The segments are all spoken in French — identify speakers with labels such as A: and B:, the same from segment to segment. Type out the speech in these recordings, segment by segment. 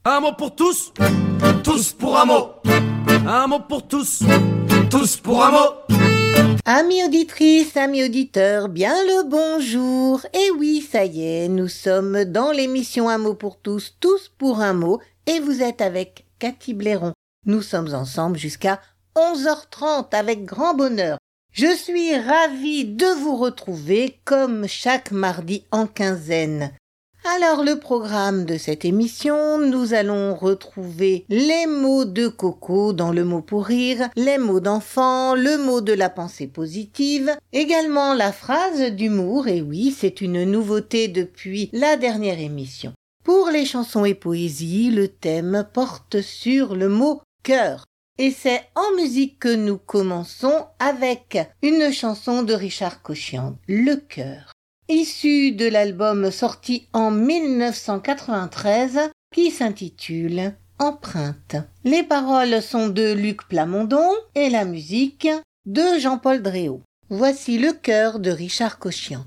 A: Un mot pour tous, tous pour un mot. Un mot pour tous, tous pour un mot.
B: Amis auditrices, amis auditeurs, bien le bonjour. Et oui, ça y est, nous sommes dans l'émission Un mot pour tous, tous pour un mot. Et vous êtes avec Cathy Blairon. Nous sommes ensemble jusqu'à 11h30 avec grand bonheur. Je suis ravie de vous retrouver comme chaque mardi en quinzaine. Alors le programme de cette émission, nous allons retrouver les mots de Coco dans le mot pour rire, les mots d'enfant, le mot de la pensée positive, également la phrase d'humour, et oui, c'est une nouveauté depuis la dernière émission. Pour les chansons et poésies, le thème porte sur le mot cœur. Et c'est en musique que nous commençons avec une chanson de Richard Cochian, Le cœur. Issu de l'album sorti en 1993 qui s'intitule Empreinte. Les paroles sont de Luc Plamondon et la musique de Jean-Paul Dréau. Voici Le cœur de Richard Cochian.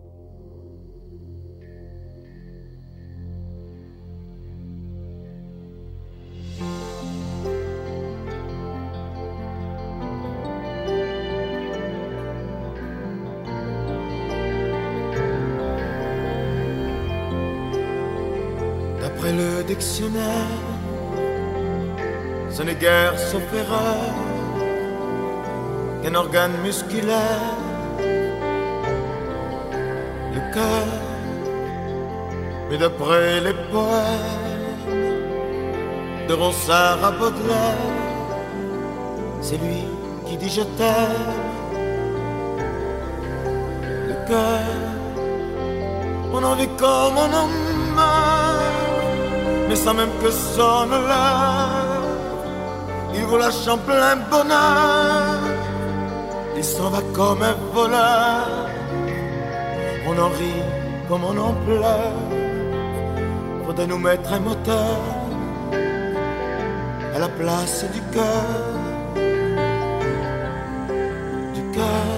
C: D'après le dictionnaire, ce n'est guère sauf erreur qu'un organe musculaire, le cœur. Mais d'après les poèmes de Ronsard à Baudelaire, c'est lui qui dit je t'aime. Le cœur, on en vit comme on en meurt, mais sans même que sonne l'heure, il vaut lâche en plein bonheur, il s'en va comme un voleur. On en rit comme on en pleure, faudrait nous mettre un moteur à la place du cœur, du cœur.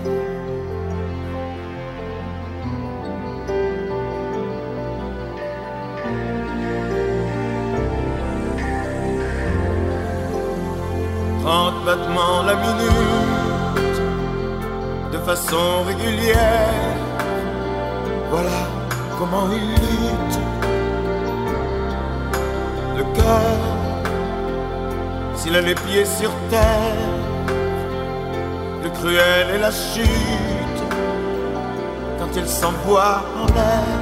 C: Battements la minute, de façon régulière, voilà comment il lutte. Le cœur, s'il a les pieds sur terre, le cruel est la chute, quand il s'envoie en l'air.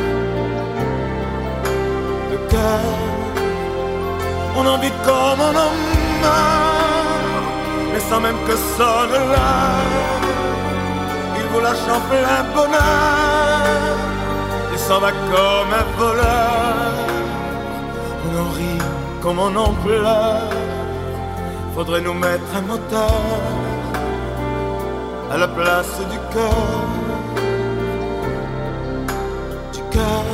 C: Le cœur, on en vit comme on en meurt, mais sans même que sonne l'heure, il vous lâche en plein bonheur, il s'en va comme un voleur. On en rit comme on en pleure, faudrait nous mettre un moteur à la place du cœur, du cœur.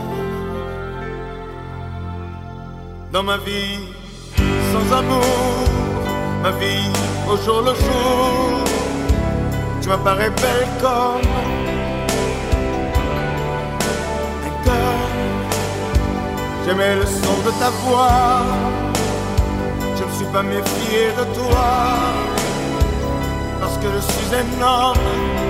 C: Dans ma vie sans amour, ma vie au jour le jour, tu m'apparais belle comme un cœur. J'aimais le son de ta voix, je ne suis pas méfié de toi, parce que je suis un homme.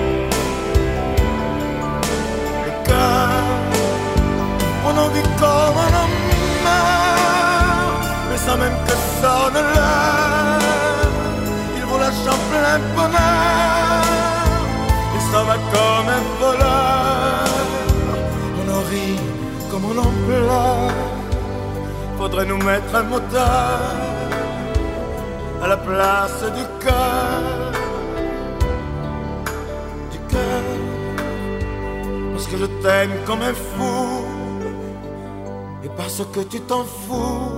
C: Le cœur, on en vit comme on en meurt, mais sans même que sonne l'heure, il vous lâche en plein bonheur, il s'en va comme un voleur. On en rit comme on en pleure, faudrait nous mettre un moteur à la place du cœur, du cœur, parce que je t'aime comme un fou, et parce que tu t'en fous,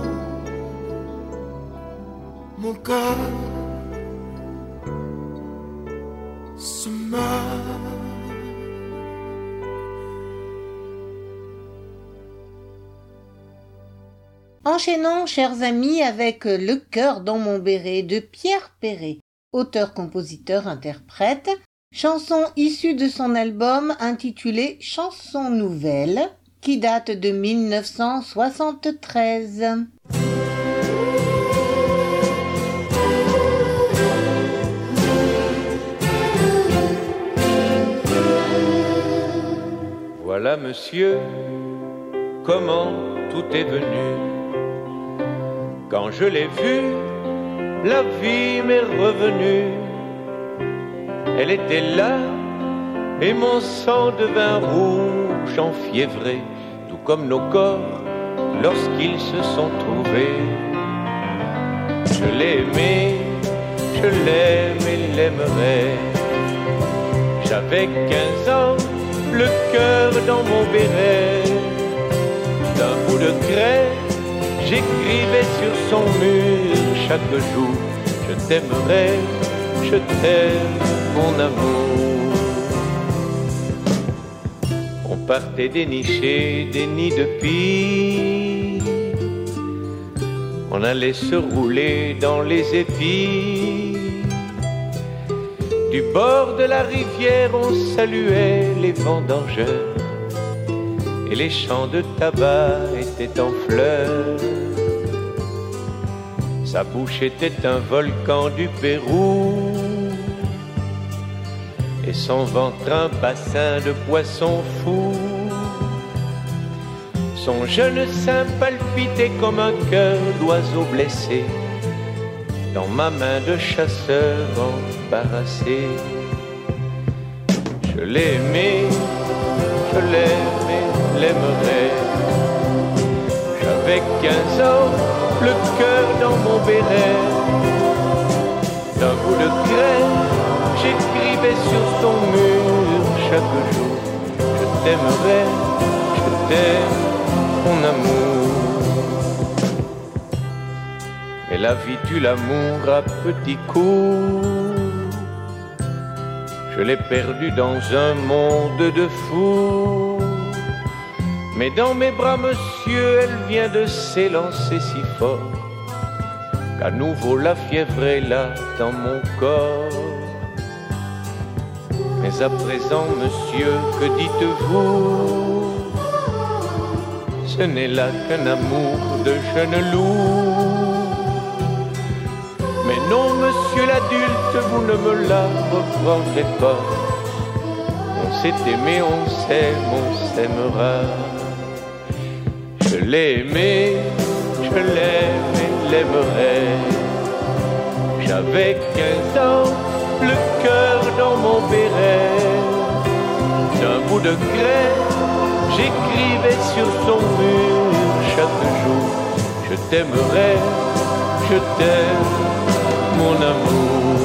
C: mon cœur se meurt.
B: Enchaînons, chers amis, avec Le cœur dans mon béret de Pierre Perret, auteur, compositeur, interprète, chanson issue de son album intitulé Chansons nouvelles, qui date de 1973.
D: Voilà, monsieur, comment tout est venu. Quand je l'ai vue, la vie m'est revenue. Elle était là, et mon sang devint rouge, enfiévré, tout comme nos corps lorsqu'ils se sont trouvés. Je l'ai aimée, je l'aime et l'aimerai. J'avais 15 ans, le cœur dans mon béret. D'un bout de craie, j'écrivais sur son mur chaque jour: je t'aimerai, je t'aime, mon amour. On partait dénicher des nids de pie, on allait se rouler dans les épis. Du bord de la rivière, on saluait les vendangeurs, et les champs de tabac étaient en fleurs. Sa bouche était un volcan du Pérou, et son ventre un bassin de poissons fous. Son jeune sein palpitait comme un cœur d'oiseau blessé dans ma main de chasseur embarrassé. Je l'ai aimé, je l'aime et l'aimerai. J'avais 15 ans, le cœur dans mon béret. D'un bout de craie, j'écrivais sur son mur chaque jour: je t'aimerai, je t'aime, mon amour. Mais la vie tue l'amour à petits coups. Je l'ai perdue dans un monde de fous. Mais dans mes bras, monsieur, elle vient de s'élancer si fort qu'à nouveau la fièvre est là dans mon corps. Mais à présent, monsieur, que dites-vous? Ce n'est là qu'un amour de jeune loup. Mais non, monsieur l'adulte, vous ne me la reprendrez pas. On s'est aimé, on s'aime, on s'aimera. Je l'ai aimé, je l'aime et l'aimerai. J'avais 15 ans, le cœur dans mon béret. D'un bout de craie, j'écrivais sur son mur chaque jour: je t'aimerai, je t'aime, mon amour.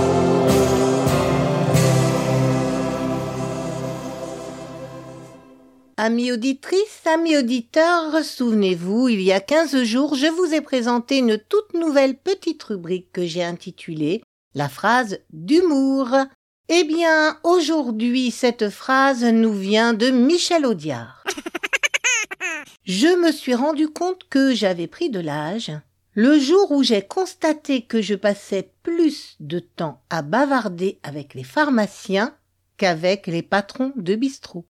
B: Amis auditrices, amis auditeurs, souvenez-vous, il y a 15 jours, je vous ai présenté une toute nouvelle petite rubrique que j'ai intitulée « La phrase d'humour ». Eh bien, aujourd'hui, cette phrase nous vient de Michel Audiard. Je me suis rendu compte que j'avais pris de l'âge le jour où j'ai constaté que je passais plus de temps à bavarder avec les pharmaciens qu'avec les patrons de bistrot.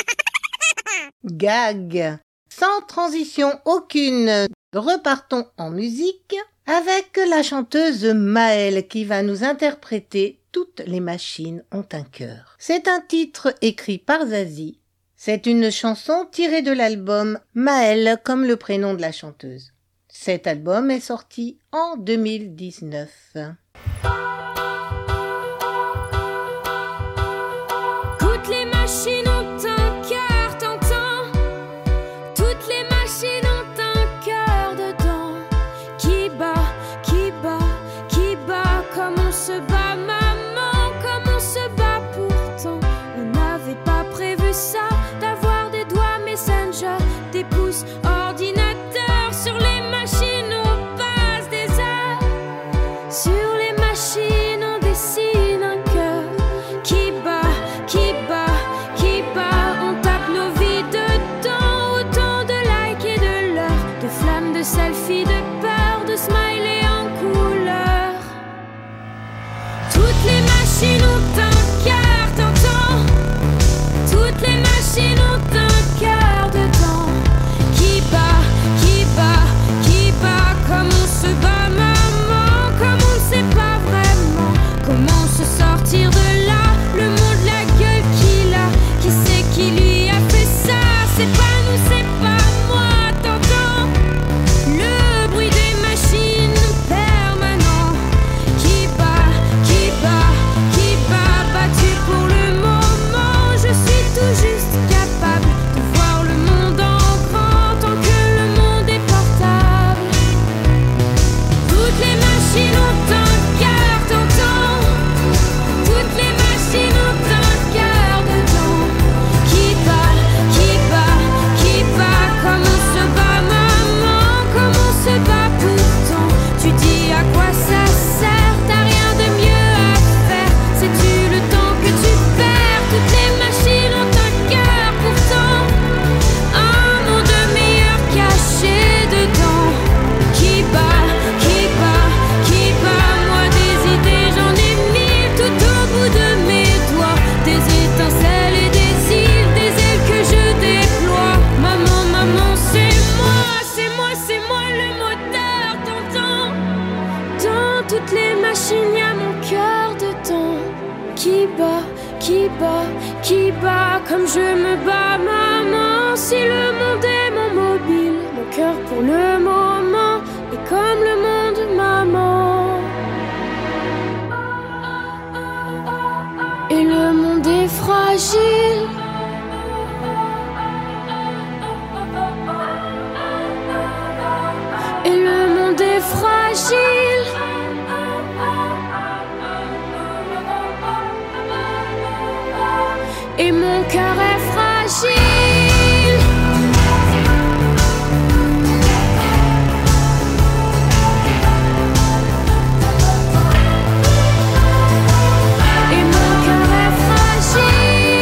B: Gag. Sans transition aucune, repartons en musique avec la chanteuse Maëlle qui va nous interpréter « Toutes les machines ont un cœur ». C'est un titre écrit par Zazie. C'est une chanson tirée de l'album Maëlle comme le prénom de la chanteuse. Cet album est sorti en 2019.
E: Toutes les machines ont un cœur, t'entends? Toutes les machines ont un cœur dedans qui bat, qui bat, qui bat. Comme on se bat, maman, comme on se bat pourtant. On n'avait pas prévu ça, d'avoir des doigts Messenger, des pouces ordinateur. Sur les machines on passe des heures. Sur les machines toutes les machines, y a mon cœur dedans qui bat, qui bat, qui bat comme je me bats, maman. Si le monde est mon mobile, mon cœur pour le moment est comme le monde, maman. Et le monde est fragile. Et le monde est fragile. Et mon cœur est fragile. Et mon cœur est fragile.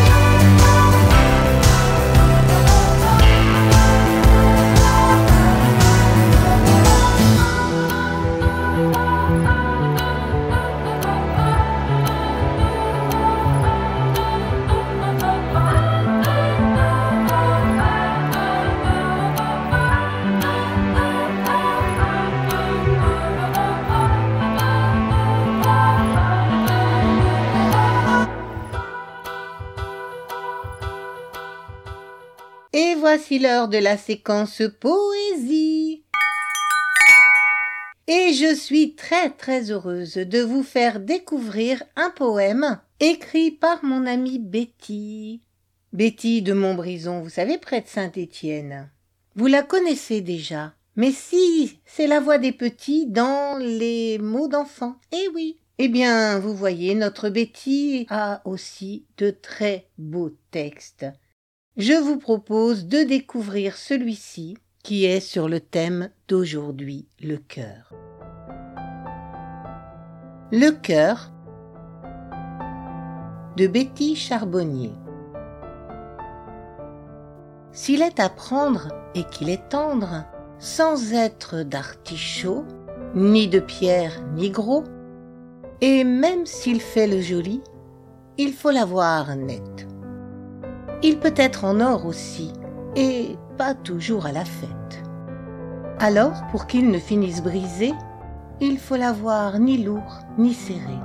B: Et voici l'heure de la séquence poésie. Et je suis très très heureuse de vous faire découvrir un poème écrit par mon amie Betty. Betty de Montbrison, vous savez, près de Saint-Étienne. Vous la connaissez déjà, mais si, c'est la voix des petits dans les mots d'enfants. Eh oui. Eh bien, vous voyez, notre Betty a aussi de très beaux textes. Je vous propose de découvrir celui-ci qui est sur le thème d'aujourd'hui, le cœur. Le cœur de Betty Charbonnier. S'il est à prendre et qu'il est tendre, sans être d'artichaut, ni de pierre ni gros, et même s'il fait le joli, il faut l'avoir net. Il peut être en or aussi, et pas toujours à la fête. Alors, pour qu'il ne finisse brisé, il faut l'avoir ni lourd ni serré.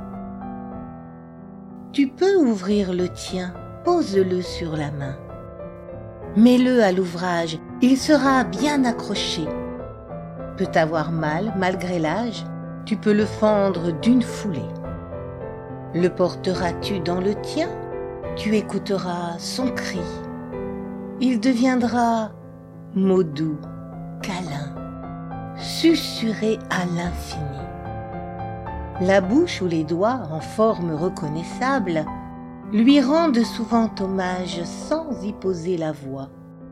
B: Tu peux ouvrir le tien, pose-le sur la main. Mets-le à l'ouvrage, il sera bien accroché. Peut avoir mal, malgré l'âge, tu peux le fendre d'une foulée. Le porteras-tu dans le tien ? Tu écouteras son cri. Il deviendra mot doux, câlin, susurré à l'infini. La bouche ou les doigts, en forme reconnaissable, lui rendent souvent hommage sans y poser la voix.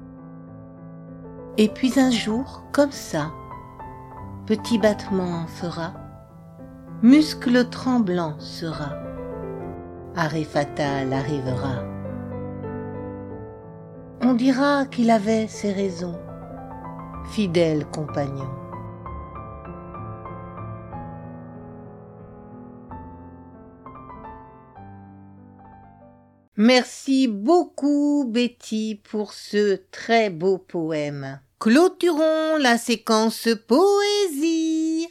B: Et puis un jour, comme ça, petit battement fera, muscle tremblant sera. Arrêt fatal arrivera. On dira qu'il avait ses raisons, fidèle compagnon. Merci beaucoup Betty pour ce très beau poème. Clôturons la séquence poésie.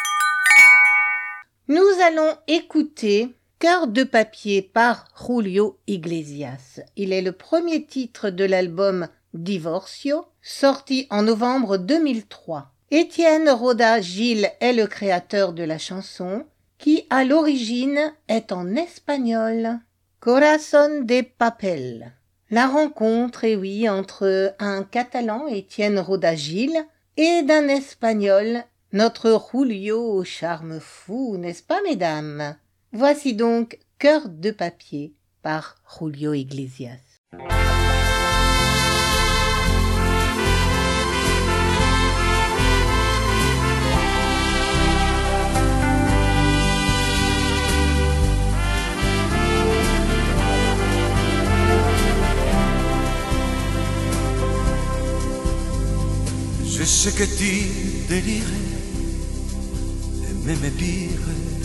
B: Nous allons écouter Cœur de papier par Julio Iglesias. Il est le premier titre de l'album Divorcio, sorti en novembre 2003. Étienne Roda-Gil est le créateur de la chanson, qui à l'origine est en espagnol. Corazón de papel. La rencontre, et oui, entre un catalan, Étienne Roda-Gil, et d'un espagnol, notre Julio au charme fou, n'est-ce pas, mesdames? Voici donc Cœur de papier par Julio Iglesias.
C: Je sais que tu délirais, aimais pire,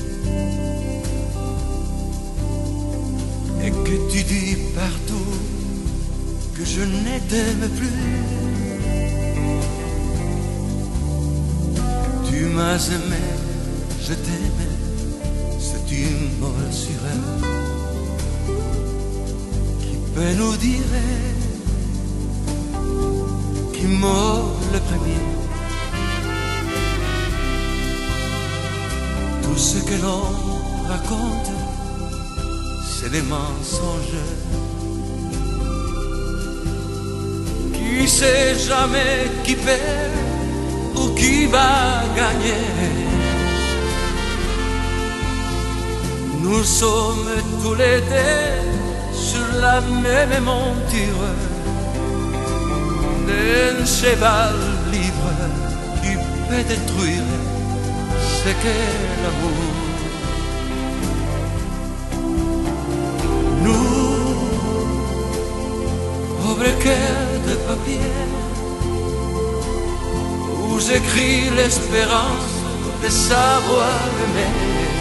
C: et que tu dis partout que je ne t'aime plus. Tu m'as aimé je t'aime, c'est une molle sirène qui peut nous dire qui mord le premier. Tout ce que l'on raconte, c'est des mensonges. Qui sait jamais qui perd ou qui va gagner? Nous sommes tous les deux sur la même monture d'un cheval libre qui peut détruire ce qu'est l'amour. Nous, pauvres cœurs de papier, où j'écris l'espérance de savoir aimer,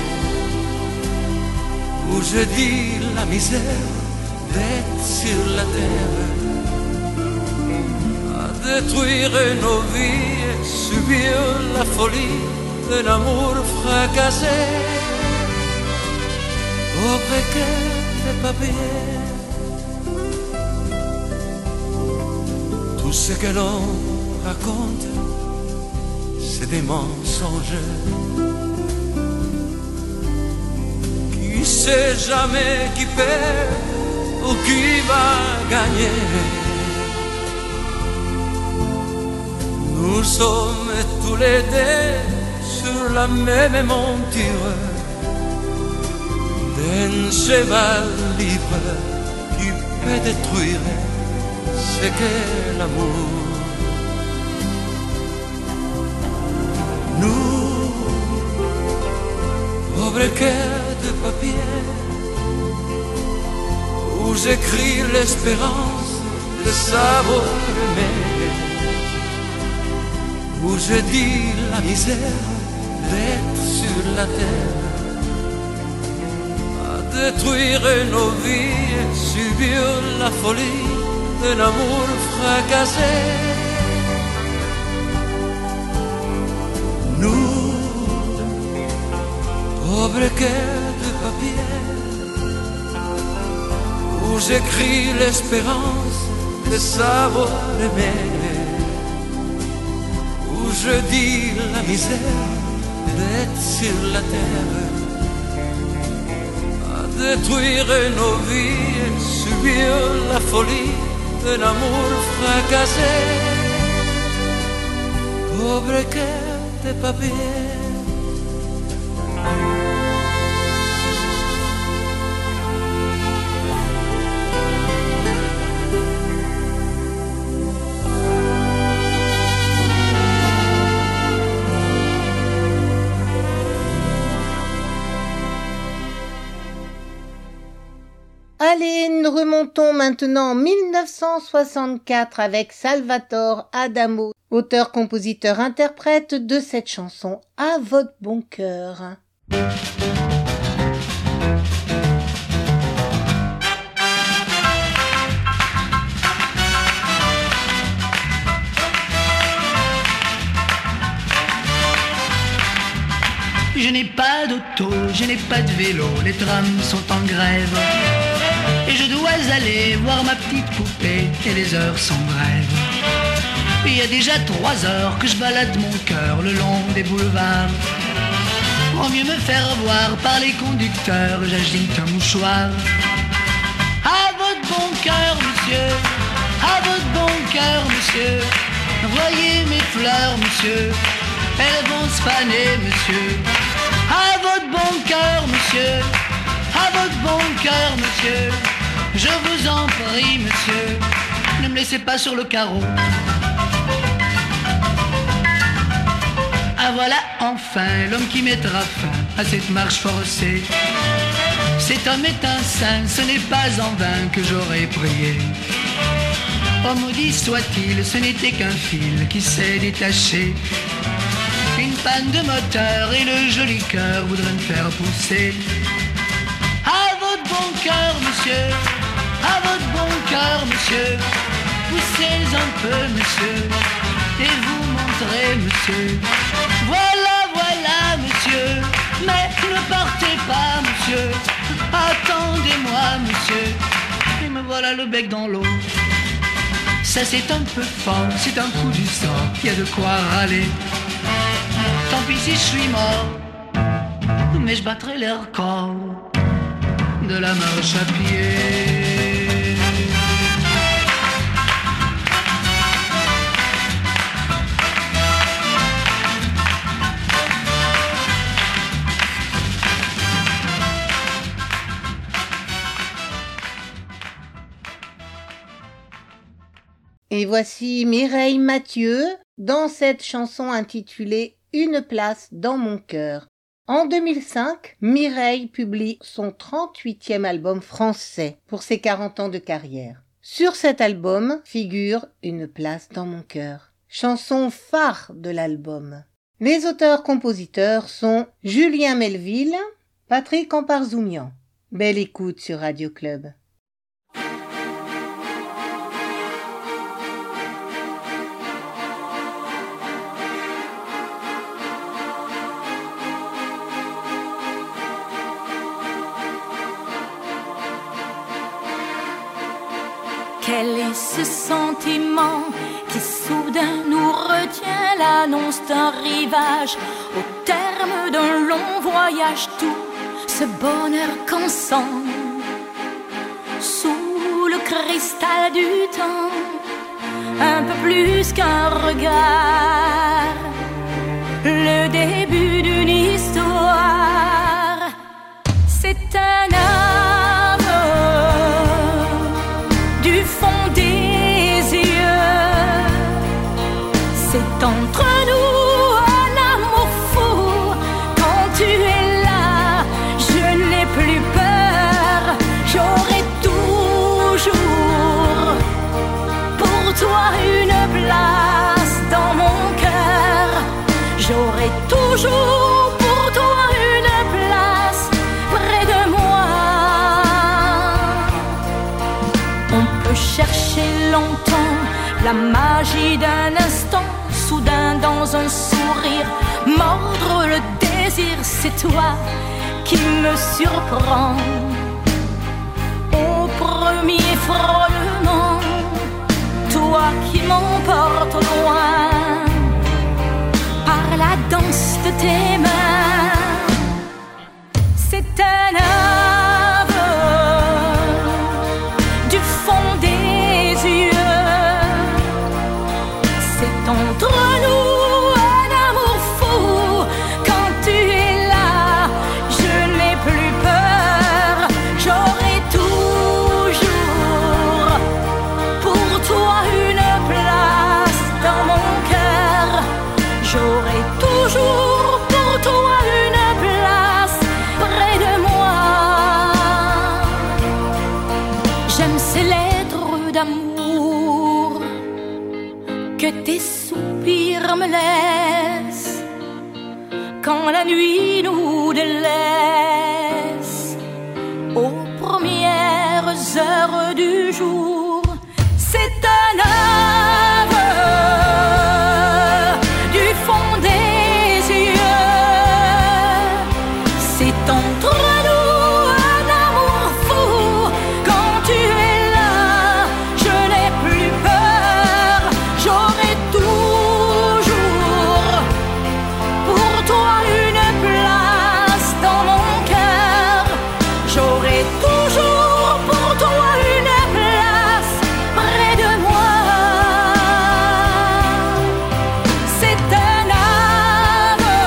C: où je dis la misère d'être sur la terre, à détruire nos vies et subir la folie d'un amour fracassé. Pauvre cœur de papier, tout ce que l'on raconte, c'est des mensonges. Qui sait jamais qui perd ou qui va gagner? Nous sommes tous les deux sur la même monture d'un cheval libre qui peut détruire ce qu'est l'amour. Nous, pauvres cœurs de papier, où j'écris l'espérance de savoir aimer, où je dis la misère d'être sur la terre, à détruire nos vies et subir la folie d'un amour fracassé. Nous, pauvres cœurs de papier, où j'écris l'espérance de savoir aimer, où je dis la misère d'être sur la terre, à détruire nos vies et subir la folie d'un amour fracassé. Pauvre cœur de papier.
B: Allez, nous remontons maintenant en 1964 avec Salvatore Adamo, auteur, compositeur, interprète de cette chanson À votre bon cœur.
F: Je n'ai pas d'auto, je n'ai pas de vélo, les trams sont en grève. Et je dois aller voir ma petite poupée et les heures sont brèves. Il y a déjà 3 heures que je balade mon cœur le long des boulevards. Pour mieux me faire voir par les conducteurs, j'agite un mouchoir. À votre bon cœur, monsieur, à votre bon cœur, monsieur. Voyez mes fleurs, monsieur, elles vont se faner, monsieur. À votre bon cœur, monsieur, à votre bon cœur, monsieur. Je vous en prie, monsieur, ne me laissez pas sur le carreau. Ah voilà enfin l'homme qui mettra fin à cette marche forcée. Cet homme est un saint, ce n'est pas en vain que j'aurais prié. Oh maudit soit-il, ce n'était qu'un fil qui s'est détaché. Une panne de moteur et le joli cœur voudrait me faire pousser. À votre bon cœur, monsieur, à votre bon cœur, monsieur. Poussez un peu, monsieur, et vous montrez, monsieur. Voilà, voilà, monsieur. voilà le bec dans l'eau. Ça c'est un peu fort, c'est un coup du sort, y a de quoi râler. Tant pis si je suis mort, mais je battrai les records de la marche à pied.
B: Et voici Mireille Mathieu dans cette chanson intitulée « Une place dans mon cœur ». En 2005, Mireille publie son 38e album français pour ses 40 ans de carrière. Sur cet album figure « Une place dans mon cœur », chanson phare de l'album. Les auteurs-compositeurs sont Julien Melville, Patrick Amparzoumian. Belle écoute sur Radio Club.
E: Quel est ce sentiment qui soudain nous retient, l'annonce d'un rivage au terme d'un long voyage, tout ce bonheur qu'on sent sous le cristal du temps, un peu plus qu'un regard, le début d'une histoire, c'est un entre nous un amour fou. Quand tu es là, je n'ai plus peur. J'aurai toujours pour toi une place dans mon cœur. J'aurai toujours pour toi une place près de moi. On peut chercher longtemps la magie d'un instant, soudain dans un sourire, mordre le désir, c'est toi qui me surprends. Au premier frôlement, toi qui m'emportes loin, par la danse de tes mains, c'est un aveu du fond des yeux. C'est entre nous un amour fou. Quand tu es là, je n'ai plus peur. J'aurai toujours pour toi une place dans mon cœur. J'aurai toujours pour toi une place près de moi. J'aime ces lettres d'amour que tes soupirs me laissent quand la nuit nous délaisse. Aux premières heures du jour, c'est un aveu du fond des yeux. C'est entre nous un amour fou. Quand tu es là, je n'ai plus peur. J'aurai toujours pour toi une place dans mon cœur. J'aurai toujours pour toi une place près de moi. C'est un aveu.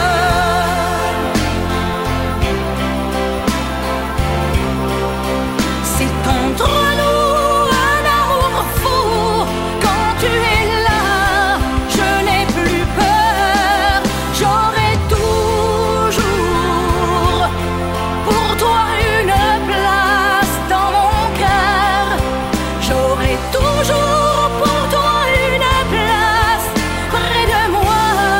E: C'est entre nous un amour fou. Quand tu es là, je n'ai plus peur. J'aurai toujours pour toi une place dans mon cœur. J'aurai toujours pour toi une place près de moi.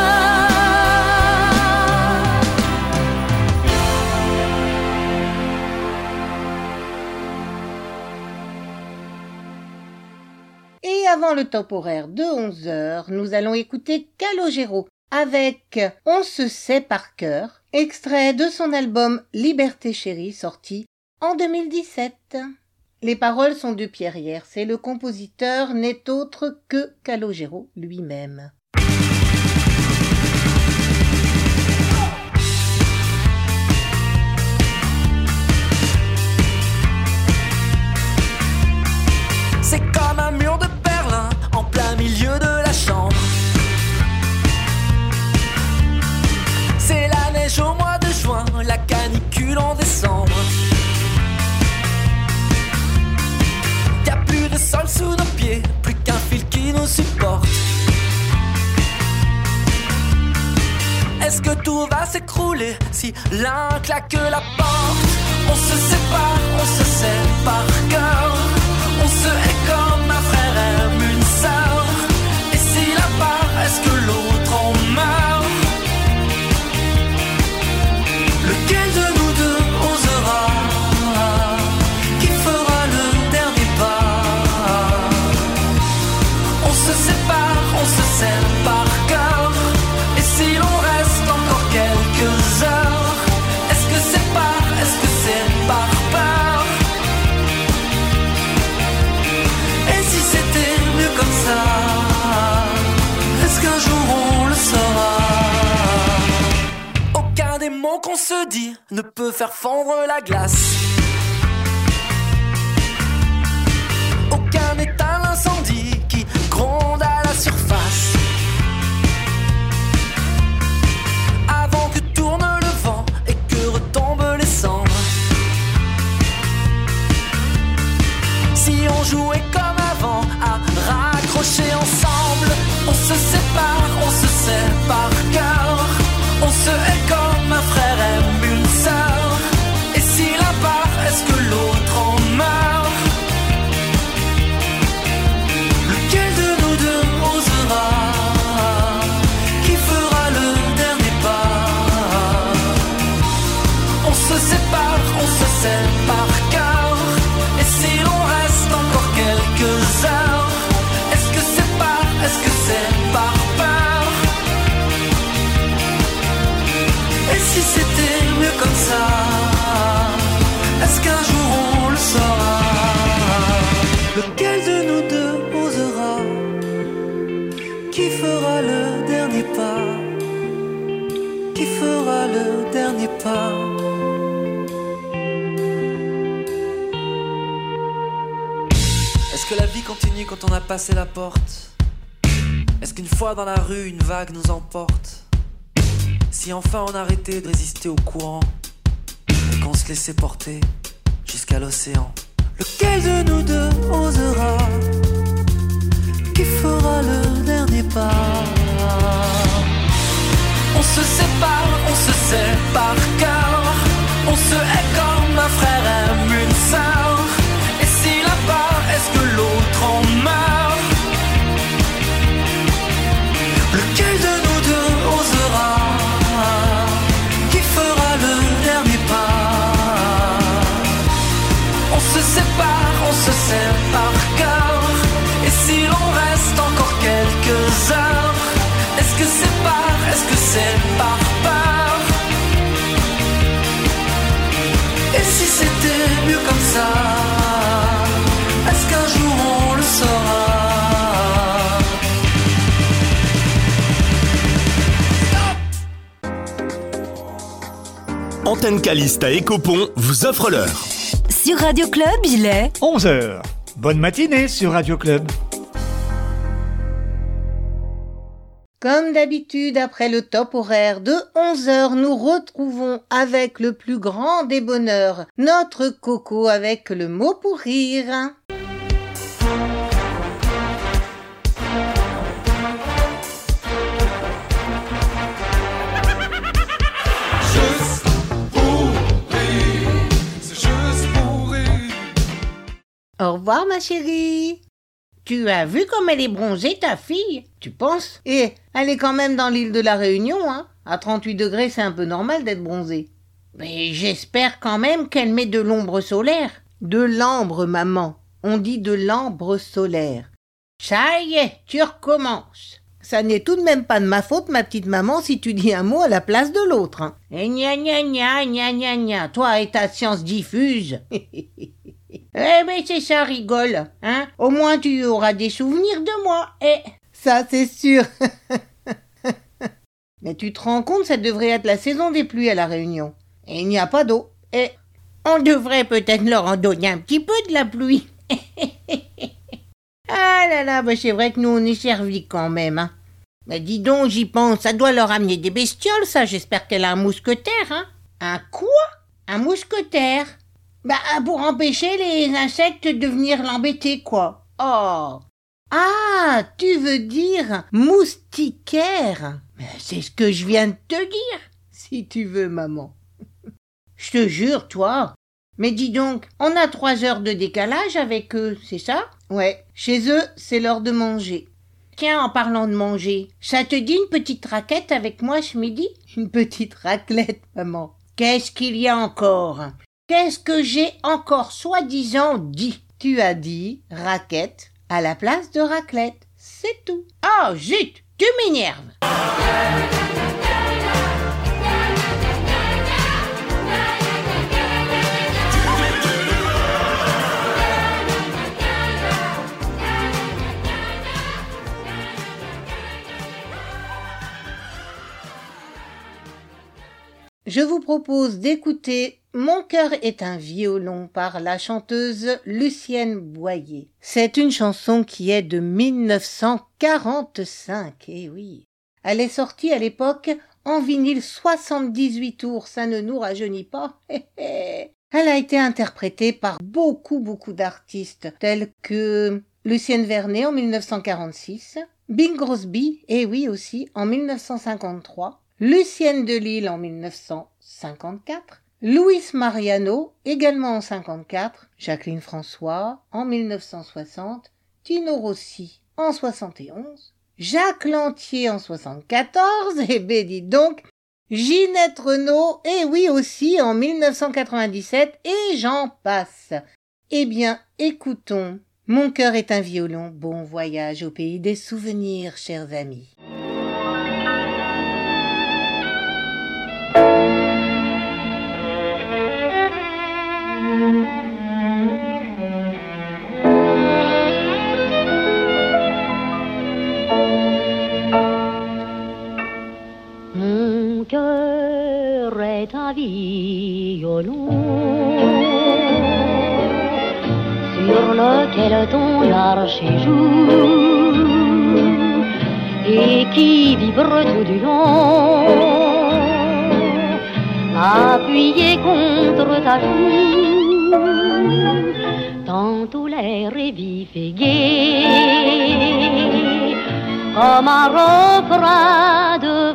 B: Et avant le top horaire de 11h, nous allons écouter Calogero avec On se sait par cœur, extrait de son album Liberté chérie sorti en 2017. Les paroles sont de Pierrière, c'est le compositeur n'est autre que Calogero lui-même.
A: C'est comme un mur de Berlin en plein milieu de la chambre. C'est la neige au mois de juin, la canicule en décembre. Y'a plus de sol sous nos pieds, plus qu'un fil qui nous supporte. Est-ce que tout va s'écrouler si l'un claque la porte? On se sépare, on se sait par cœur. On se hait comme un frère aime une sœur. Et si la part, est-ce que l'autre en meurt? Lequel de nous deux osera? Qui fera le dernier pas? On se sépare, on se serre par cœur. Et si l'on reste encore quelques heures, est-ce que c'est par peur? Et si c'était mieux comme ça, est-ce qu'un jour on le saura? Aucun des mots qu'on se dit ne peut faire fondre la glace. Aucun n'éteint l'incendie qui gronde à la surface. Avant que tourne le vent et que retombent les cendres. Si on jouait comme avant à raccrocher ensemble, on se sépare, on se sait par cœur. On se hait comme un frère aime une sœur. Et si l'un part, est-ce que l'autre en meurt? Lequel de nous deux osera? Qui fera le dernier pas? On se sépare, on se sait par cœur. Et si l'on reste encore quelques heures, est-ce que c'est par peur? Et si c'était mieux comme ça, est-ce qu'un jour on le saura? Lequel de nous deux osera? Qui fera le dernier pas? Qui fera le dernier pas? Est-ce que la vie continue quand on a passé la porte? Est-ce qu'une fois dans la rue, une vague nous emporte? Si enfin on arrêtait de résister au courant et qu'on se laissait porter jusqu'à l'océan, lequel de nous deux osera? Qui fera le dernier pas? On se sépare, on se sait par cœur. On se hait comme un frère aime une sœur. Et si l'un part, est-ce que l'autre en meurt? Lequel de nous deux osera? Qui fera le dernier pas? On se sépare, on se serre par cœur. Et si l'on reste encore quelques heures, est-ce que c'est par peur? Et si c'était mieux comme ça, est-ce qu'un jour on le saura?
G: Antenne Caliste à Écopont vous offre l'heure.
H: Sur Radio Club, il est
I: 11h. Bonne matinée sur Radio Club.
B: Comme d'habitude, après le top horaire de 11h, nous retrouvons avec le plus grand des bonheurs notre Coco avec le mot pour rire. Au revoir ma chérie. Tu as vu comme elle est bronzée ta fille, tu penses? Et elle est quand même dans l'île de la Réunion, hein. À 38 degrés, c'est un peu normal d'être bronzée. Mais j'espère quand même qu'elle met de l'ombre solaire. De l'ambre, maman. On dit de l'ambre solaire. Ça y est, tu recommences. Ça n'est tout de même pas de ma faute, ma petite maman, si tu dis un mot à la place de l'autre, hein. Et gna gna gna gna gna gna, toi et ta science diffuse. Eh ben c'est ça, rigole, hein. Au moins tu auras des souvenirs de moi, Ça c'est sûr. Mais tu te rends compte, ça devrait être la saison des pluies à La Réunion. Et il n'y a pas d'eau. On devrait peut-être leur en donner un petit peu de la pluie. Ah là là, c'est vrai que nous on est servis quand même, hein. Mais dis donc, j'y pense, ça doit leur amener des bestioles, ça. J'espère qu'elle a un mousquetaire, hein. Un quoi? Un mousquetaire? Pour empêcher les insectes de venir l'embêter, quoi. Oh. Ah, tu veux dire moustiquaire? C'est ce que je viens de te dire, si tu veux, maman. Je te jure, toi. Mais dis donc, on a 3 heures de décalage avec eux, c'est ça? Ouais, chez eux, c'est l'heure de manger. Tiens, en parlant de manger, ça te dit une petite raclette avec moi ce midi? Une petite raclette, maman. Qu'est-ce qu'il y a encore? Qu'est-ce que j'ai encore soi-disant dit? Tu as dit raquette à la place de raclette, c'est tout. Oh, zut, tu m'énerves. Je vous propose d'écouter Mon cœur est un violon par la chanteuse Lucienne Boyer. C'est une chanson qui est de 1945, eh oui. Elle est sortie à l'époque en vinyle 78 tours, ça ne nous rajeunit pas. Elle a été interprétée par beaucoup d'artistes tels que Lucienne Vernet en 1946, Bing Crosby, eh oui aussi, en 1953, Lucienne de Lille en 1954, Luis Mariano également en 54, Jacqueline François en 1960, Tino Rossi en 71, Jacques Lantier en 74, et ben dis donc, Ginette Renaud, et oui aussi en 1997, et j'en passe. Eh bien, écoutons, Mon cœur est un violon, bon voyage au pays des souvenirs, chers amis.
J: Mon cœur est un violon sur lequel ton archer joue et qui vibre tout du long, appuyé contre ta joue. Tantôt l'air est vif et gai, comme un refrain de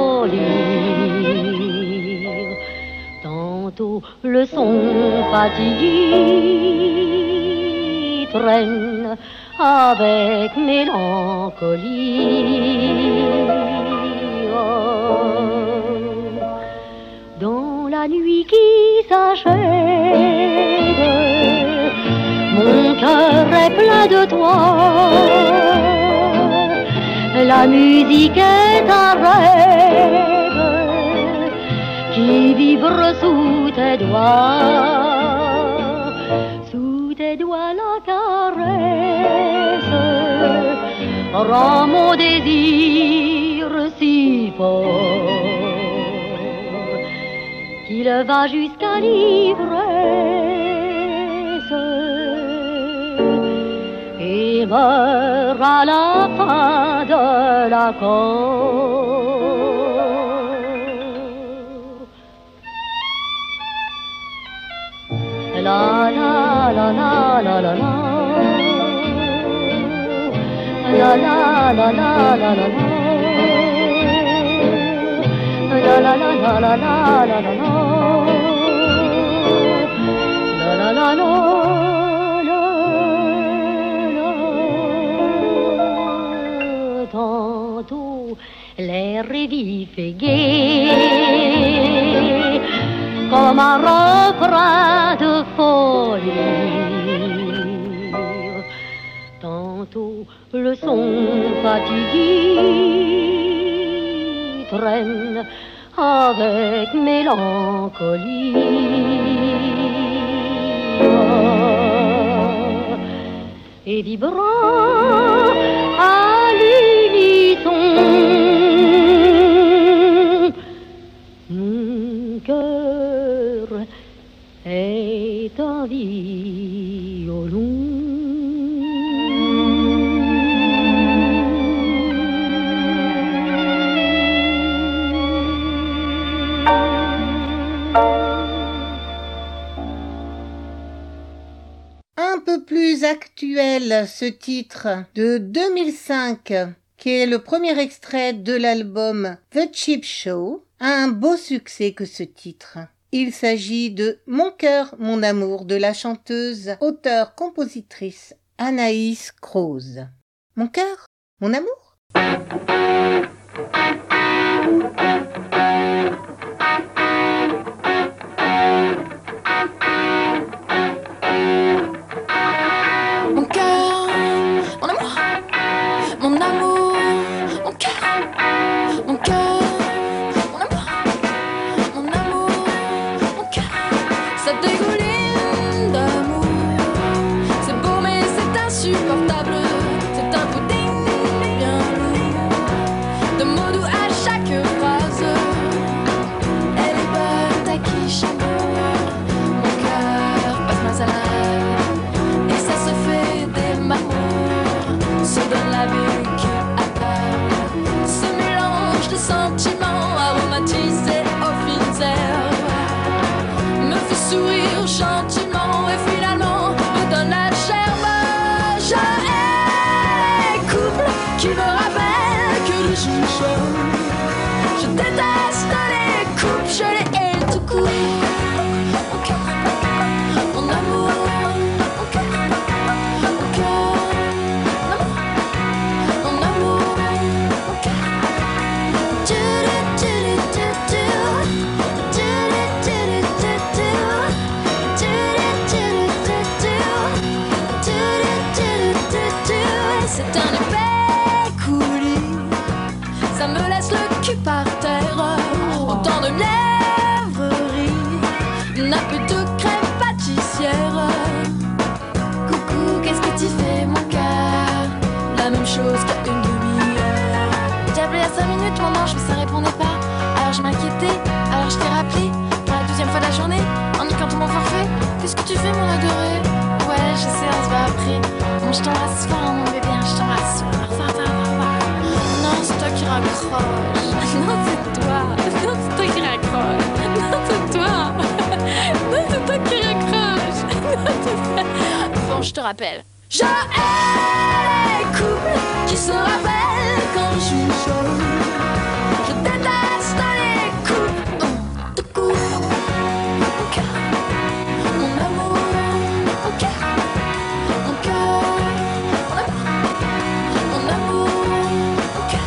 J: folie. Tantôt le son fatigué traîne avec mélancolie. Dans la nuit qui s'achève, mon cœur est plein de toi. La musique est un rêve qui vibre sous tes doigts. Sous tes doigts la caresse rend mon désir si fort qu'il va jusqu'à l'ivresse et meurt à la fin de l'accord. La la la la la la la, la la la la la la, la la la la la la la la, la la la la. Tantôt l'air est vif et gai, comme un refrain de folie. Tantôt le son fatigué traîne avec mélancolie. et vibrant à l'unisson. Mon cœur est un violon.
B: Un peu plus actuel, ce titre de 2005, qui est le premier extrait de l'album The Cheap Show, a un beau succès que ce titre. Il s'agit de Mon cœur, mon amour de la chanteuse, auteure, compositrice Anaïs Croze. Mon cœur, mon amour?
K: Mon cœur, mon amour, mon amour, mon cœur, mon cœur, mon amour, mon amour, mon cœur. Ça dégouline d'amour. C'est beau mais c'est insupportable. C'est un pudding bien lourd de mots doux à chaque phrase. Elle est bonne à qui chambre. Mon cœur passe ma salade. Se donne la buque à part. Ce mélange de sentiments aromatisés aux fines herbes me fait sourire gentiment et finalement me donne la gerbe. Je hais les couples qui me rappellent que le jour chaud. Je déteste les couples, je les hais tout court. Mon cœur, mon amour, mon cœur, mon cœur. C'est un épais coulis, ça me laisse le cul par terre. Autant de lèvreries, n'a plus de crème pâtissière. Coucou, qu'est-ce que tu fais mon cœur? La même chose qu'à une demi-heure. J'ai appelé à 5 minutes, mon ange, mais ça répondait pas. Alors je m'inquiétais, alors je t'ai rappelé pour la 12e fois de la journée, en niquant tout mon forfait. Qu'est-ce que tu fais mon adoré? Ouais, je sais, on se voit après. Bon, je t'embrasse fort mon bébé, je t'embrasse fort. Non, c'est toi qui raccroche. Non, c'est toi. Non, c'est toi qui raccroche. Non, c'est toi. Non, c'est toi qui raccroche. Non, c'est ça. Bon, je te rappelle. Je hais les couples qui se rappellent quand je suis chaud. Je déteste les couples de coups. Mon cœur, mon amour, mon cœur, mon cœur, mon amour, mon cœur.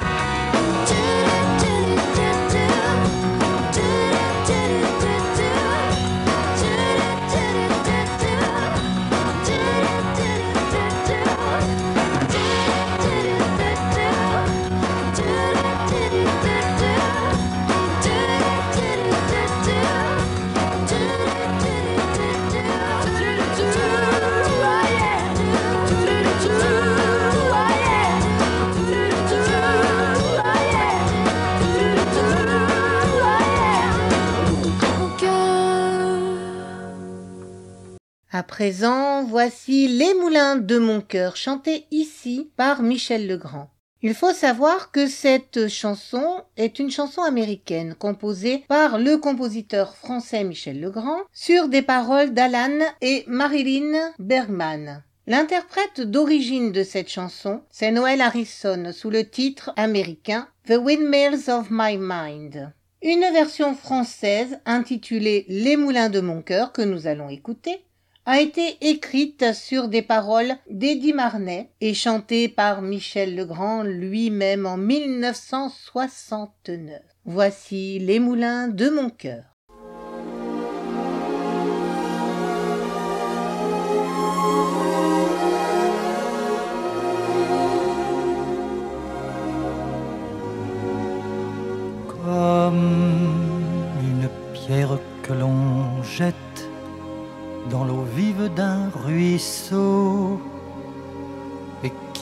B: À présent, voici Les Moulins de mon cœur, chantés ici par Michel Legrand. Il faut savoir que cette chanson est une chanson américaine composée par le compositeur français Michel Legrand sur des paroles d'Alan et Marilyn Bergman. L'interprète d'origine de cette chanson, c'est Noel Harrison sous le titre américain The Windmills of My Mind. Une version française intitulée Les Moulins de mon cœur que nous allons écouter a été écrite sur des paroles d'Eddie Marnay et chantée par Michel Legrand lui-même en 1969. Voici Les Moulins de mon cœur.
L: Comme une pierre que l'on jette dans l'eau vive d'un ruisseau,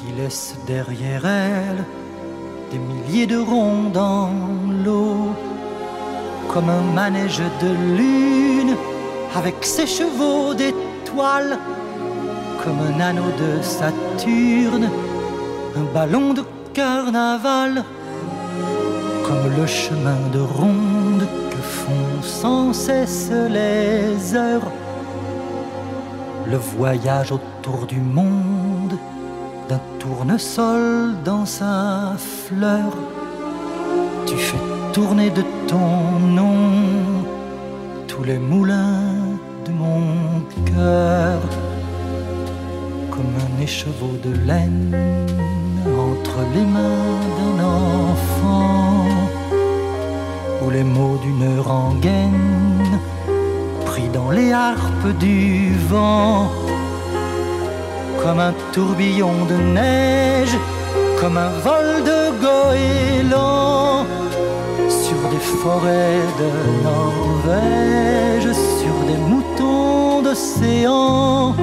L: qui laisse derrière elle des milliers de ronds dans l'eau, comme un manège de lune avec ses chevaux d'étoiles, comme un anneau de Saturne, un ballon de carnaval, comme le chemin de ronde que font sans cesse les heures, le voyage autour du monde d'un tournesol dans sa fleur. Tu fais tourner de ton nom tous les moulins de mon cœur, comme un écheveau de laine entre les mains d'un enfant, ou les mots d'une rengaine pris dans les harpes du vent, comme un tourbillon de neige, comme un vol de goéland sur des forêts de Norvège, sur des moutons d'océan,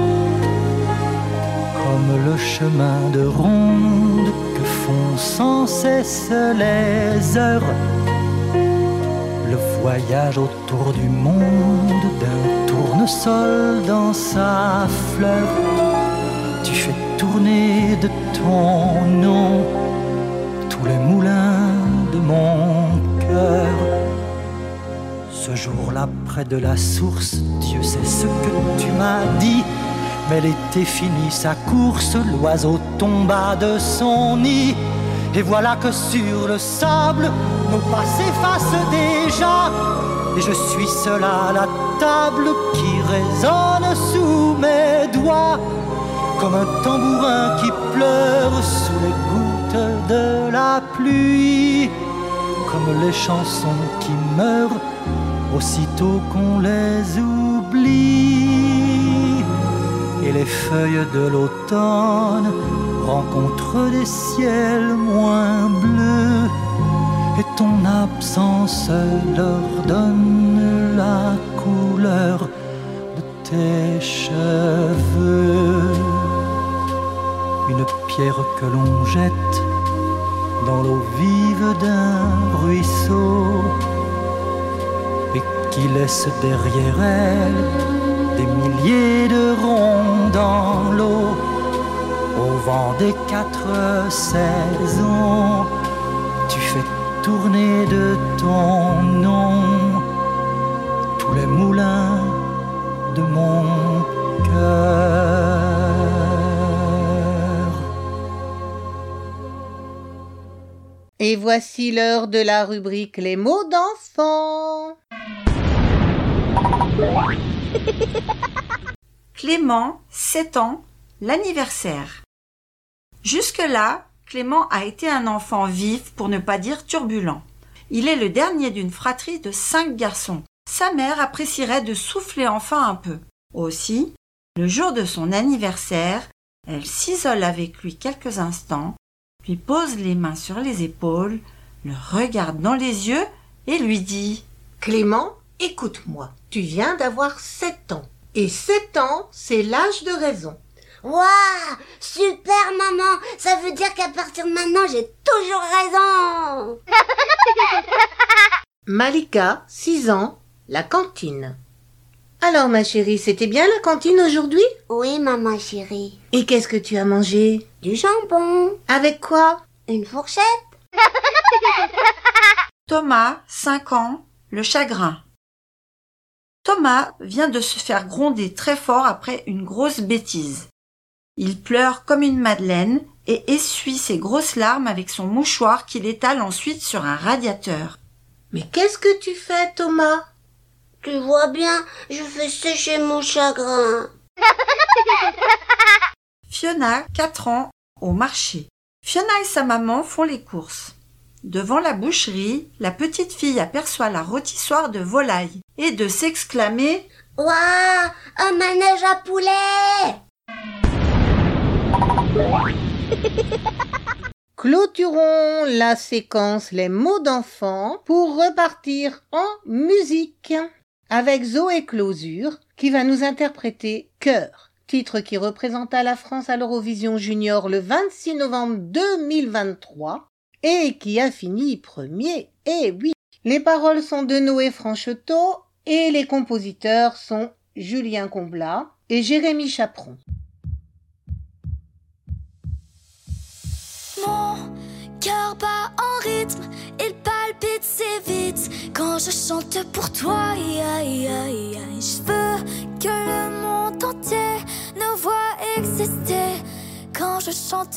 L: comme le chemin de ronde que font sans cesse les heures, le voyage autour du monde d'un tournesol dans sa fleur. Tu fais tourner de ton nom tous les moulins de mon cœur. Ce jour-là, près de la source, Dieu sait ce que tu m'as dit, mais l'été finit sa course, l'oiseau tomba de son nid, et voilà que sur le sable, nos pas s'effacent déjà, et je suis seul à la table qui résonne sous mes doigts, comme un tambourin qui pleure sous les gouttes de la pluie, comme les chansons qui meurent aussitôt qu'on les oublie, et les feuilles de l'automne rencontrent des ciels moins bleus, et ton absence leur donne la couleur de tes cheveux. Une pierre que l'on jette dans l'eau vive d'un ruisseau, et qui laisse derrière elle des milliers de ronds dans l'eau, au vent des 4 saisons. Tu fais tourner de ton nom tous les moulins de mon cœur.
B: Et voici l'heure de la rubrique Les mots d'enfant.
M: Clément, 7 ans, l'anniversaire. Jusque-là, Clément a été un enfant vif, pour ne pas dire turbulent. Il est le dernier d'une fratrie de 5 garçons. Sa mère apprécierait de souffler enfin un peu. Aussi, le jour de son anniversaire, elle s'isole avec lui quelques instants, lui pose les mains sur les épaules, le regarde dans les yeux et lui dit «
B: Clément, écoute-moi, tu viens d'avoir 7 ans. Et 7 ans, c'est l'âge de raison.
N: Waouh, super maman, ça veut dire qu'à partir de maintenant, j'ai toujours raison.
B: Malika, 6 ans, la cantine. Alors ma chérie, c'était bien la cantine aujourd'hui?
N: Oui maman chérie.
B: Et qu'est-ce que tu as mangé?
N: Du jambon.
B: Avec quoi?
N: Une fourchette.
M: Thomas, 5 ans, le chagrin. Thomas vient de se faire gronder très fort après une grosse bêtise. Il pleure comme une madeleine et essuie ses grosses larmes avec son mouchoir qu'il étale ensuite sur un radiateur.
B: Mais qu'est-ce que tu fais, Thomas?
N: Tu vois bien, je fais sécher mon chagrin.
M: Fiona, 4 ans, au marché. Fiona et sa maman font les courses. Devant la boucherie, la petite fille aperçoit la rôtissoire de volaille et de s'exclamer «
N: Waouh, un manège à poulet !»
B: Clôturons la séquence Les mots d'enfant pour repartir en musique avec Zoé Closure qui va nous interpréter Cœur. titre qui représenta la France à l'Eurovision Junior le 26 novembre 2023 et qui a fini premier. Eh oui! Les paroles sont de Noé Franchetot et les compositeurs sont Julien Comblat et Jérémy Chaperon.
E: Mon cœur bat en rythme, il palpite si vite quand je chante pour toi. Je veux que le monde entier nous voit exister quand je chante.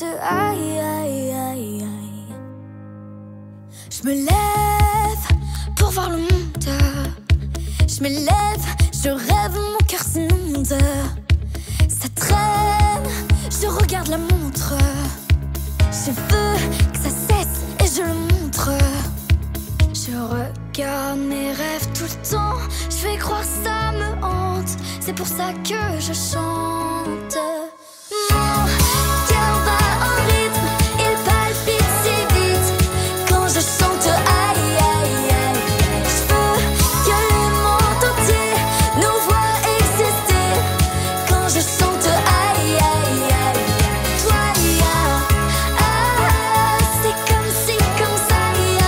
E: Je me lève pour voir le monde. Je me lève, je rêve, mon cœur s'inonde. Ça traîne, je regarde la montre. Je veux que ça cesse et je le montre. Je regarde mes rêves tout le temps. Je vais croire ça me hante. C'est pour ça que je chante. Mon cœur bat en rythme, il palpite si vite quand je chante. Aïe aïe aïe. Je veux que le monde entier nous voit exister quand je chante. Aïe aïe aïe. Toi c'est comme si, comme ça.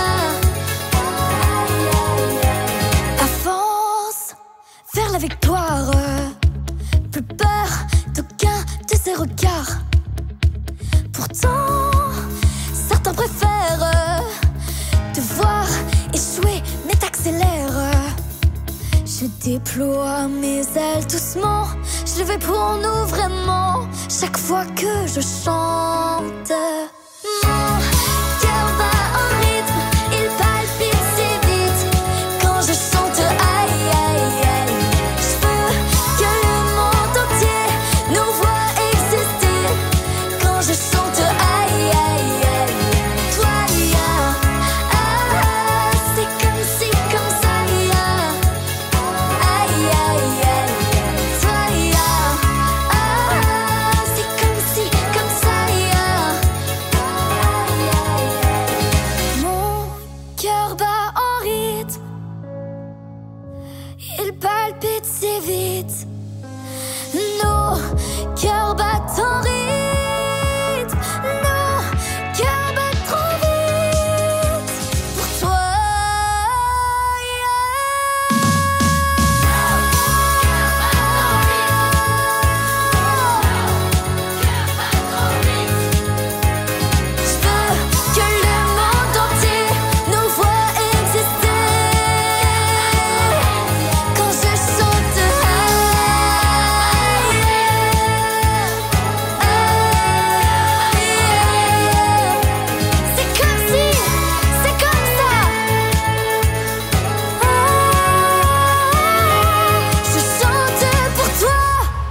E: Avance vers la victoire. Plus peur d'aucun de ces regards. Pourtant, certains préfèrent te voir échouer, mais t'accélères. Je déploie mes ailes doucement. Je le fais pour nous vraiment. Chaque fois que je chante. Mon cœur bat en rythme, il palpite si vite quand je chante. Aïe aïe aïe. Je veux que le monde entier nous voit exister quand je chante. Aïe aïe aïe. Toi c'est comme si, comme ça. Aïe aïe aïe. Toi c'est comme si, comme ça. Mon cœur bat en rythme, il palpite si vite. Nos cœurs battent en rythme, nos cœurs battent trop vite pour toi. Je veux que le monde entier nous voit exister quand je chante. C'est comme si, c'est comme ça. Je chante pour toi.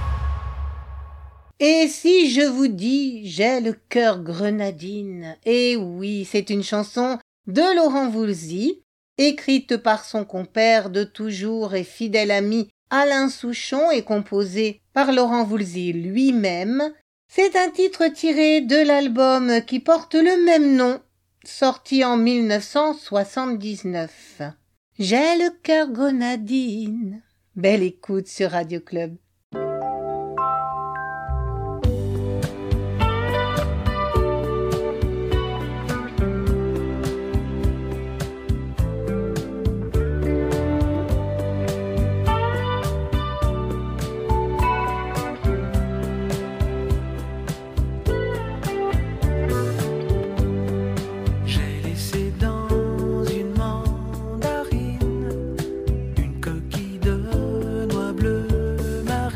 B: Et si je vous dis j'ai le cœur grenadine? Eh oui, c'est une chanson de Laurent Voulzy, écrite par son compère de toujours et fidèle ami Alain Souchon et composée par Laurent Voulzy lui-même. C'est un titre tiré de l'album qui porte le même nom, sorti en 1979. J'ai le cœur grenadine. Belle écoute sur Radio Club.
C: J'ai laissé dans une mandarine une coquille de noix bleues marines.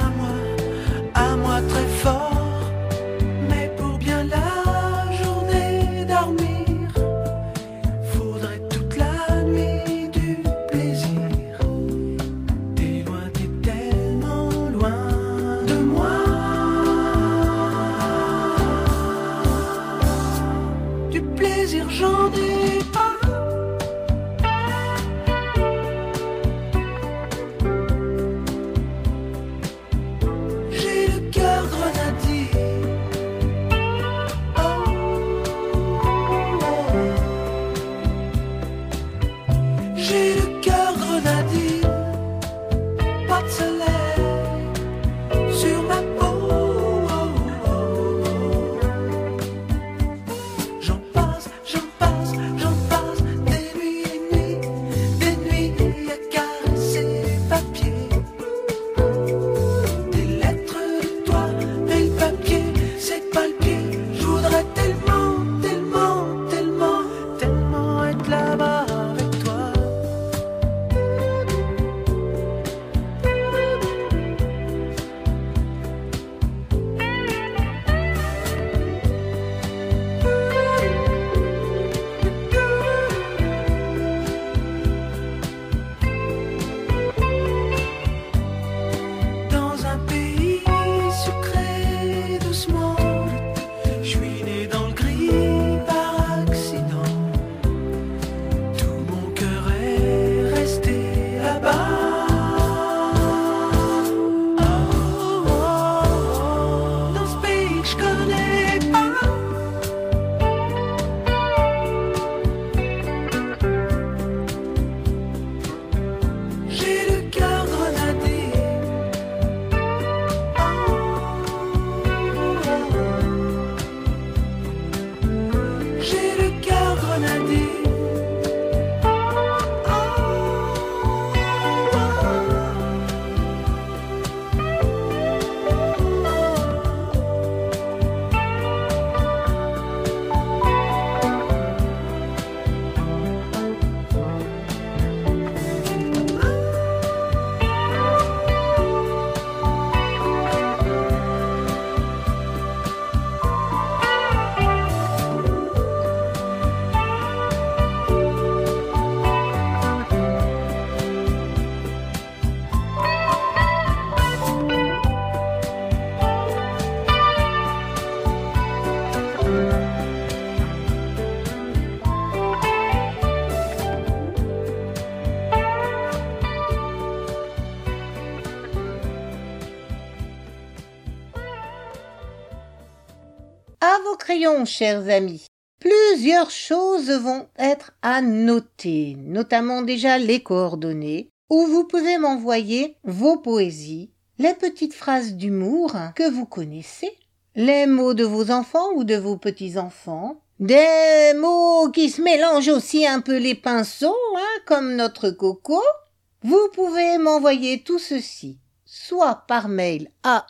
C: à moi très fort. Mais pour bien la journée dormir, faudrait toute la nuit du plaisir. T'es loin, t'es tellement loin de moi. Du plaisir j'en ai pas. J'ai le cœur grenadier. Oh, oh, oh. J'ai le cœur grenadier. Pas de soleil sur ma peau. Oh, oh, oh. J'en passe, des nuits à caresser les papiers. Des lettres de toi, mais le papier, c'est pas le pied. Je voudrais tellement, tellement, tellement, tellement être là-bas avec toi. Dans un pays sucré doucement, je suis né dans le gris par accident. Tout mon cœur est resté là-bas. Oh, oh, oh, dans ce pays que je connais pas. J'ai le cœur grenadier. J'ai le cœur grenadier.
B: À vos crayons, chers amis. Plusieurs choses vont être à noter, notamment déjà les coordonnées, où vous pouvez m'envoyer vos poésies, les petites phrases d'humour que vous connaissez, les mots de vos enfants ou de vos petits-enfants, des mots qui se mélangent aussi un peu les pinceaux, comme notre Coco. Vous pouvez m'envoyer tout ceci, soit par mail à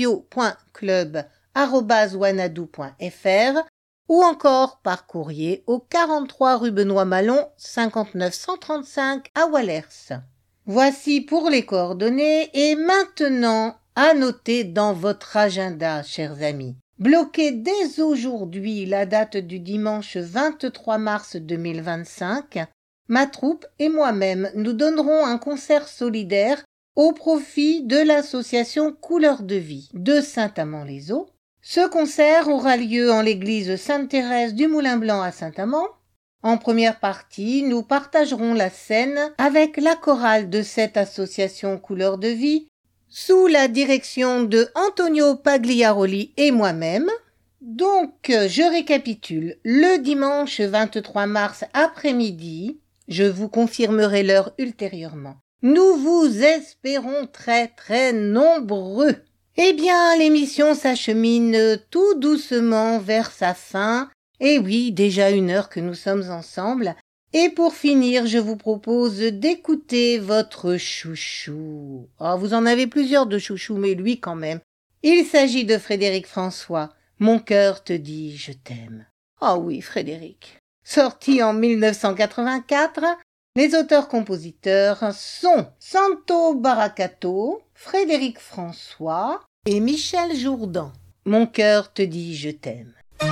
B: radio.club@wanadoo.fr ou encore par courrier au 43 rue Benoît-Malon, 59 135 à Wallers. Voici pour les coordonnées et maintenant à noter dans votre agenda, chers amis. Bloquez dès aujourd'hui la date du dimanche 23 mars 2025. Ma troupe et moi-même nous donnerons un concert solidaire au profit de l'association Couleurs de Vie de Saint-Amand-les-Eaux. Ce concert aura lieu en l'église Sainte-Thérèse du Moulin-Blanc à Saint-Amand. En première partie, nous partagerons la scène avec la chorale de cette association Couleurs de Vie, sous la direction de Antonio Pagliaroli et moi-même. Donc, je récapitule. Le dimanche 23 mars après-midi, je vous confirmerai l'heure ultérieurement. Nous vous espérons très très nombreux. Eh bien, l'émission s'achemine tout doucement vers sa fin. Et oui, déjà 1 heure que nous sommes ensemble. Et pour finir, je vous propose d'écouter votre chouchou. Oh, vous en avez plusieurs de chouchous, mais lui quand même. Il s'agit de Frédéric François. Mon cœur te dit je t'aime. Oh oui, Frédéric. Sorti en 1984, les auteurs-compositeurs sont Santo Baracato, Frédéric François et Michel Jourdan. Mon cœur te dit je t'aime.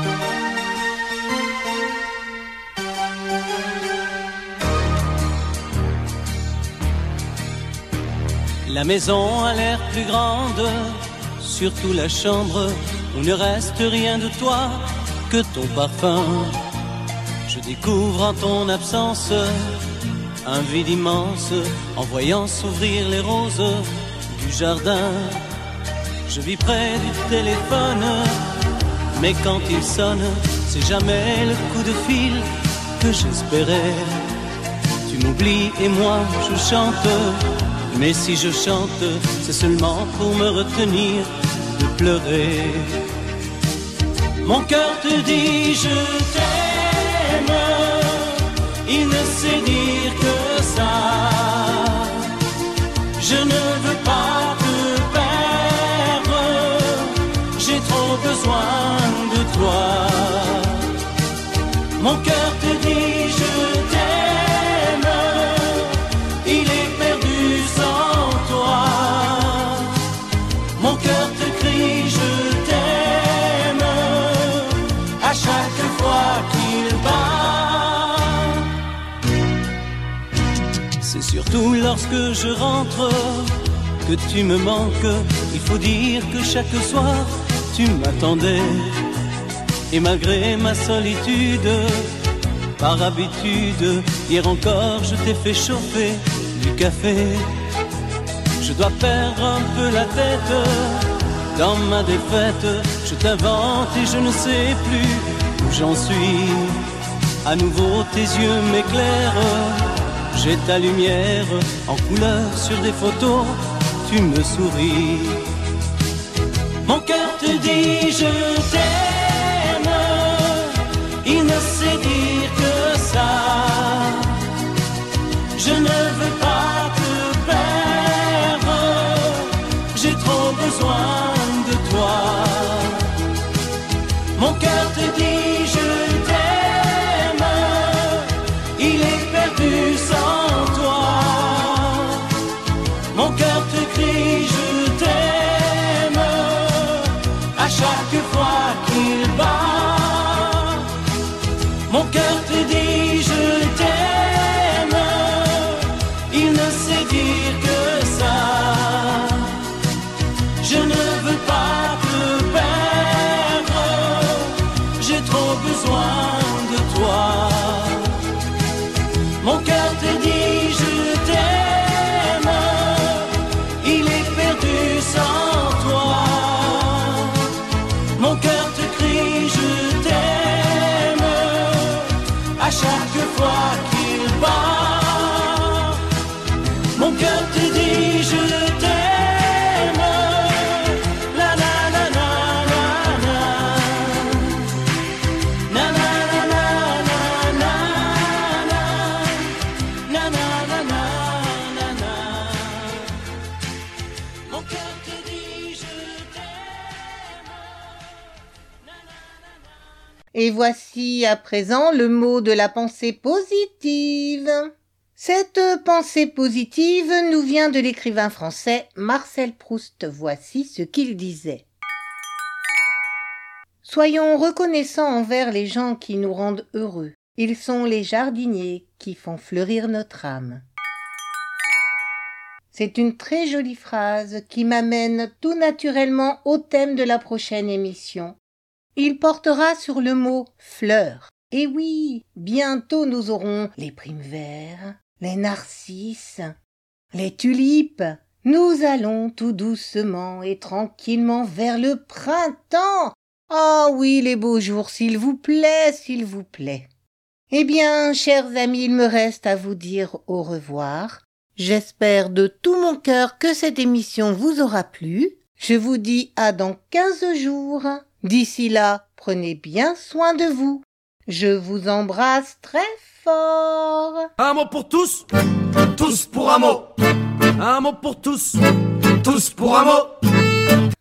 O: La maison a l'air plus grande, surtout la chambre où ne reste rien de toi que ton parfum. Je découvre en ton absence un vide immense en voyant s'ouvrir les roses du jardin. Je vis près du téléphone, mais quand il sonne, c'est jamais le coup de fil que j'espérais. Tu m'oublies et moi je chante, mais si je chante, c'est seulement pour me retenir de pleurer. Mon cœur te dit je t'aime, il ne sait dire que ça. Je ne veux pas te perdre, j'ai trop besoin de toi. Mon cœur te dit je t'aime, il est perdu sans toi. Mon cœur te crie je t'aime à chaque fois qu'il bat. C'est surtout lorsque je rentre que tu me manques. Il faut dire que chaque soir tu m'attendais. Et malgré ma solitude, par habitude, hier encore je t'ai fait chauffer du café. Je dois perdre un peu la tête dans ma défaite. Je t'invente et je ne sais plus où j'en suis. À nouveau tes yeux m'éclairent, j'ai ta lumière en couleur sur des photos, tu me souris. Mon cœur te dit je t'aime, il ne sait dire que ça. Je ne veux pas te perdre, j'ai trop besoin de toi. Mon cœur te dit je t'aime, il est perdu sans toi. Mon cœur te crie je t'aime à chaque fois qu'il bat. Mon cœur te dit je t'aime, il ne sait dire que ça. Je ne veux pas te perdre, j'ai trop besoin de toi. Mon cœur te dit je t'aime, il est perdu sans toi. Mon cœur te crie je t'aime à chaque fois qu'il bat. Mon cœur te dit je t'aime, la la la la la la, na na na na na na, na na na na na. Mon cœur te dit je t'aime.
B: Et voici à présent le mot de la pensée positive. Cette pensée positive nous vient de l'écrivain français Marcel Proust. Voici ce qu'il disait. Soyons reconnaissants envers les gens qui nous rendent heureux. Ils sont les jardiniers qui font fleurir notre âme. C'est une très jolie phrase qui m'amène tout naturellement au thème de la prochaine émission. Il portera sur le mot fleur. Et oui, bientôt nous aurons les primevères, les narcisses, les tulipes. Nous allons tout doucement et tranquillement vers le printemps. Ah oui, les beaux jours, s'il vous plaît, s'il vous plaît. Eh bien, chers amis, il me reste à vous dire au revoir. J'espère de tout mon cœur que cette émission vous aura plu. Je vous dis à dans 15 jours. D'ici là, prenez bien soin de vous. Je vous embrasse très fort.
C: Un mot pour tous, tous pour un mot. Un mot pour tous, tous pour un mot.